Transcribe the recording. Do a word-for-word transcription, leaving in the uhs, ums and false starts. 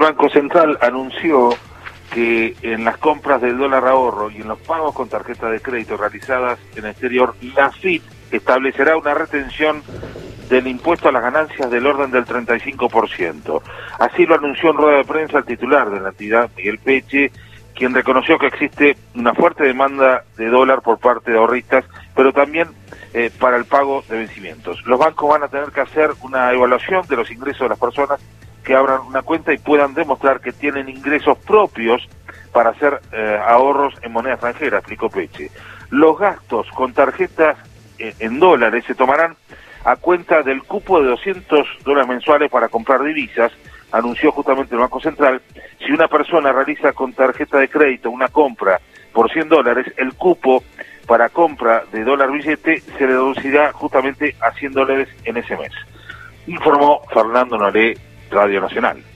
Banco Central anunció que en las compras del dólar ahorro y en los pagos con tarjeta de crédito realizadas en el exterior, la F I P establecerá una retención del impuesto a las ganancias del orden del treinta y cinco por ciento. Así lo anunció en rueda de prensa el titular de la entidad, Miguel Peche, quien reconoció que existe una fuerte demanda de dólar por parte de ahorristas, pero también eh, para el pago de vencimientos. Los bancos van a tener que hacer una evaluación de los ingresos de las personas que abran una cuenta y puedan demostrar que tienen ingresos propios para hacer eh, ahorros en moneda extranjera, explicó Peche. Los gastos con tarjetas eh, en dólares se tomarán a cuenta del cupo de doscientos dólares mensuales para comprar divisas, anunció justamente el Banco Central. Si una persona realiza con tarjeta de crédito una compra por cien dólares, el cupo para compra de dólar billete se reducirá justamente a cien dólares en ese mes. Informó Fernando Noré, Radio Nacional.